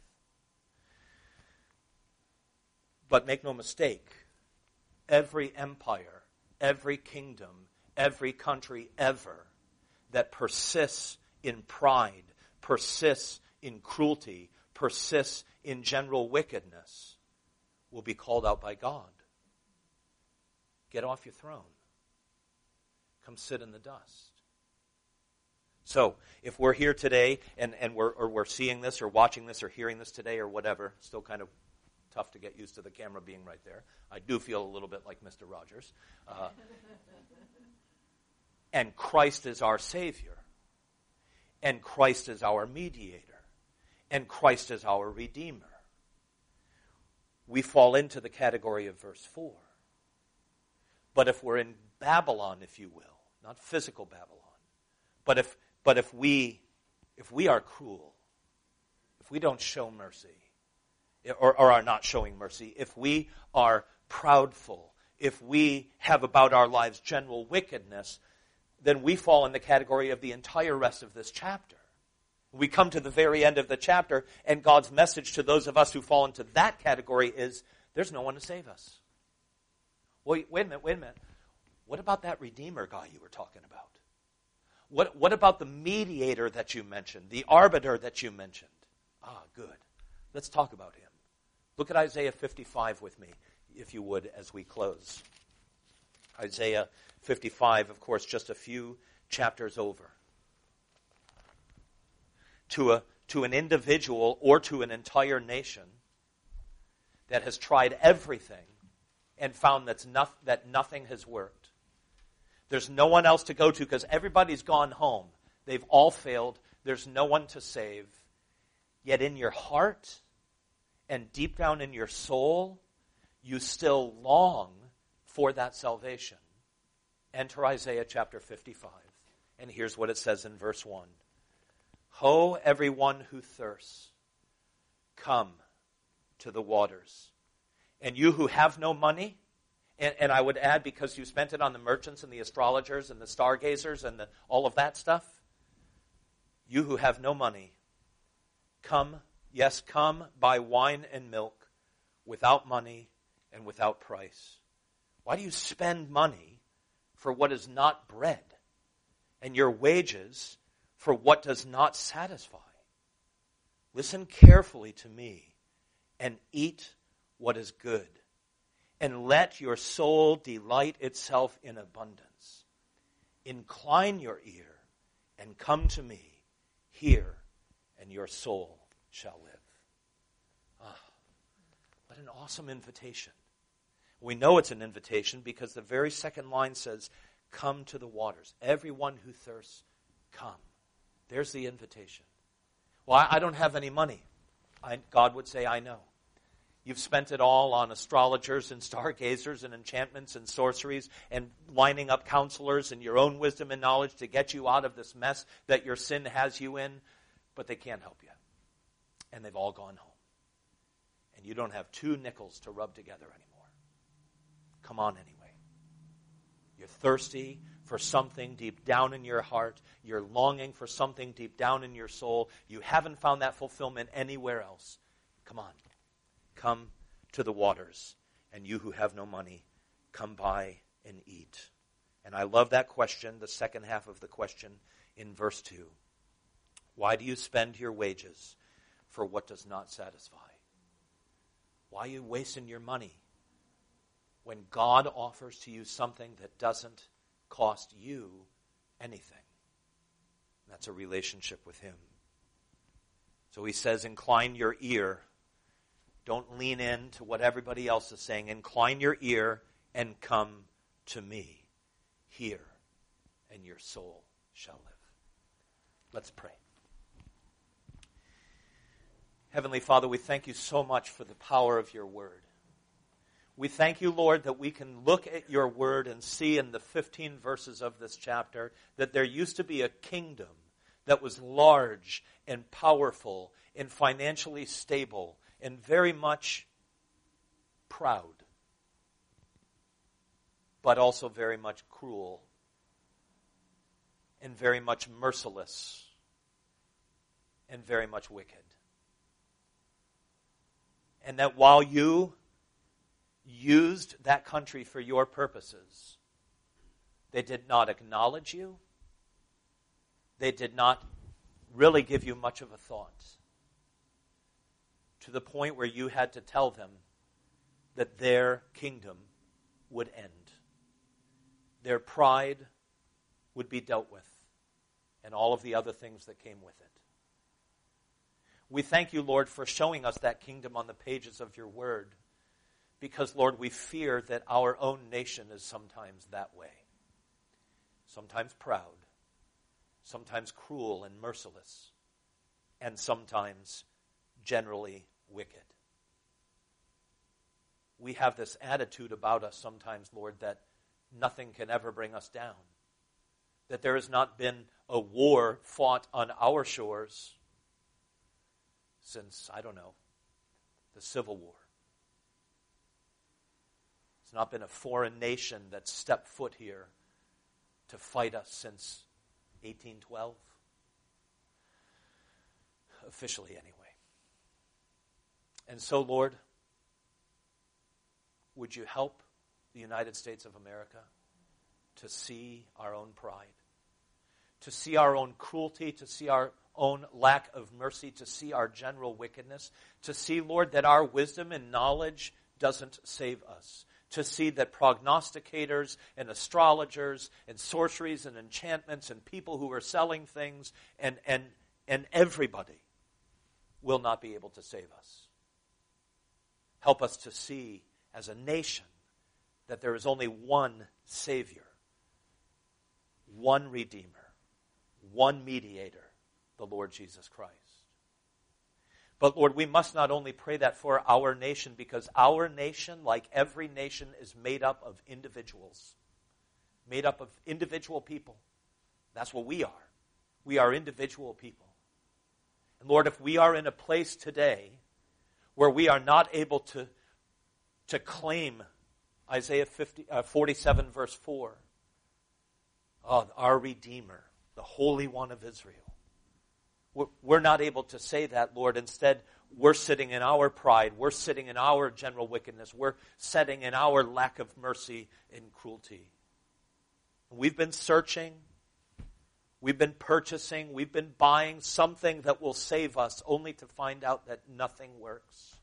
But make no mistake, every empire, every kingdom, every country ever that persists in pride, persists in cruelty, persists in general wickedness will be called out by God. Get off your throne. Come sit in the dust. So, if we're here today and, and we're, or we're seeing this or watching this or hearing this today or whatever, still kind of tough to get used to the camera being right there. I do feel a little bit like Mister Rogers. Uh, and Christ is our Savior. And Christ is our mediator. And Christ is our Redeemer. We fall into the category of verse four. But if we're in Babylon, if you will, not physical Babylon, but if but if we if we are cruel, if we don't show mercy, or, or are not showing mercy, if we are proudful, if we have about our lives general wickedness, then we fall in the category of the entire rest of this chapter. We come to the very end of the chapter, and God's message to those of us who fall into that category is, there's no one to save us. Wait, wait a minute, wait a minute. What about that Redeemer guy you were talking about? What, what about the mediator that you mentioned, the arbiter that you mentioned? Ah, good. Let's talk about him. Look at Isaiah fifty-five with me. if you would, as we close. Isaiah fifty-five, of course, just a few chapters over. To a to an individual or to an entire nation that has tried everything and found that's no, that nothing has worked. There's no one else to go to because everybody's gone home. They've all failed. There's no one to save. Yet in your heart and deep down in your soul, you still long for that salvation. Enter Isaiah chapter fifty-five. And here's what it says in verse one. Ho, everyone who thirsts, come to the waters. And you who have no money, and, and I would add, because you spent it on the merchants and the astrologers and the stargazers and the, all of that stuff, you who have no money, come, yes, come, buy wine and milk without money and without price. Why do you spend money for what is not bread, and your wages for what does not satisfy? Listen carefully to me and eat what is good, and let your soul delight itself in abundance. Incline your ear and come to me. Hear, and your soul shall live. Ah, what an awesome invitation. We know it's an invitation because the very second line says, come to the waters. Everyone who thirsts, come. There's the invitation. Well, I, I don't have any money. I, God would say, I know. You've spent it all on astrologers and stargazers and enchantments and sorceries and lining up counselors and your own wisdom and knowledge to get you out of this mess that your sin has you in, but they can't help you. And they've all gone home. And you don't have two nickels to rub together anymore. Come on anyway. You're thirsty for something deep down in your heart. You're longing for something deep down in your soul. You haven't found that fulfillment anywhere else. Come on. Come to the waters, and you who have no money, come buy and eat. And I love that question, the second half of the question in verse two. Why do you spend your wages for what does not satisfy? Why are you wasting your money when God offers to you something that doesn't cost you anything? That's a relationship with Him. So He says, incline your ear. Don't lean in to what everybody else is saying. Incline your ear and come to me. Hear, and your soul shall live. Let's pray. Heavenly Father, we thank you so much for the power of your word. We thank you, Lord, that we can look at your word and see in the fifteen verses of this chapter that there used to be a kingdom that was large and powerful and financially stable and very much proud, but also very much cruel and very much merciless and very much wicked. And that while you used that country for your purposes, they did not acknowledge you. They did not really give you much of a thought, to the point where you had to tell them that their kingdom would end. Their pride would be dealt with, and all of the other things that came with it. We thank you, Lord, for showing us that kingdom on the pages of your word, because, Lord, we fear that our own nation is sometimes that way. Sometimes proud, sometimes cruel and merciless, and sometimes generally wicked. We have this attitude about us sometimes, Lord, that nothing can ever bring us down. That there has not been a war fought on our shores since, I don't know, the Civil War. It's not been a foreign nation that stepped foot here to fight us since eighteen twelve. Officially, anyway. And so, Lord, would you help the United States of America to see our own pride, to see our own cruelty, to see our own lack of mercy, to see our general wickedness, to see, Lord, that our wisdom and knowledge doesn't save us. To see that prognosticators and astrologers and sorceries and enchantments and people who are selling things and, and, and everybody will not be able to save us. Help us to see as a nation that there is only one Savior, one Redeemer, one Mediator, the Lord Jesus Christ. But Lord, we must not only pray that for our nation, because our nation, like every nation, is made up of individuals. Made up of individual people. That's what we are. We are individual people. And Lord, if we are in a place today where we are not able to, to claim Isaiah fifty, uh, forty-seven verse four, oh, our Redeemer, the Holy One of Israel, we're not able to say that, Lord. Instead, we're sitting in our pride. We're sitting in our general wickedness. We're sitting in our lack of mercy and cruelty. We've been searching. We've been purchasing. We've been buying something that will save us, only to find out that nothing works.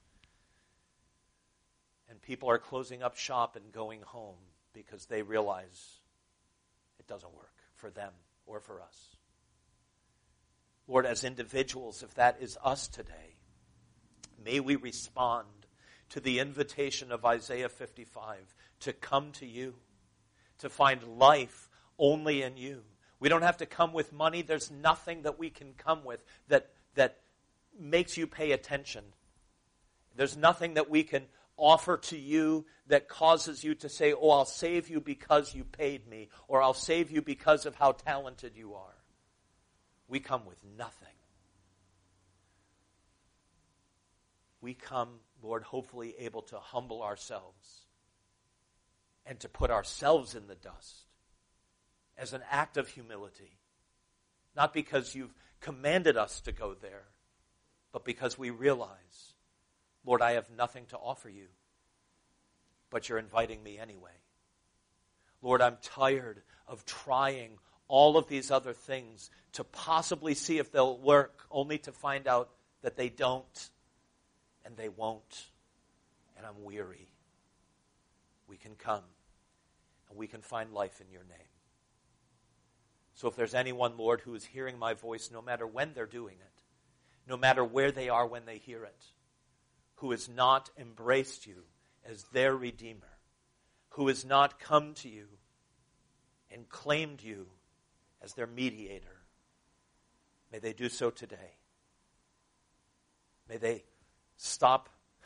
And people are closing up shop and going home because they realize it doesn't work for them or for us. Lord, as individuals, if that is us today, may we respond to the invitation of Isaiah fifty-five to come to you, to find life only in you. We don't have to come with money. There's nothing that we can come with that, that makes you pay attention. There's nothing that we can offer to you that causes you to say, oh, I'll save you because you paid me, or I'll save you because of how talented you are. We come with nothing. We come, Lord, hopefully able to humble ourselves and to put ourselves in the dust as an act of humility. Not because you've commanded us to go there, but because we realize, Lord, I have nothing to offer you, but you're inviting me anyway. Lord, I'm tired of trying all of these other things to possibly see if they'll work, only to find out that they don't, and they won't, and I'm weary. We can come, and we can find life in your name. So if there's anyone, Lord, who is hearing my voice, no matter when they're doing it, no matter where they are when they hear it, who has not embraced you as their Redeemer, who has not come to you and claimed you as their mediator, may they do so today. May they stop,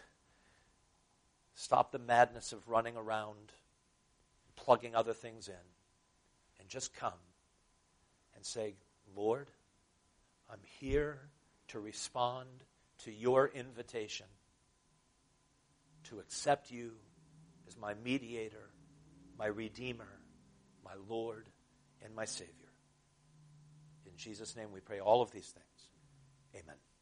stop the madness of running around, plugging other things in, and just come and say, Lord, I'm here to respond to your invitation to accept you as my mediator, my Redeemer, my Lord, and my Savior. In Jesus' name we pray all of these things. Amen.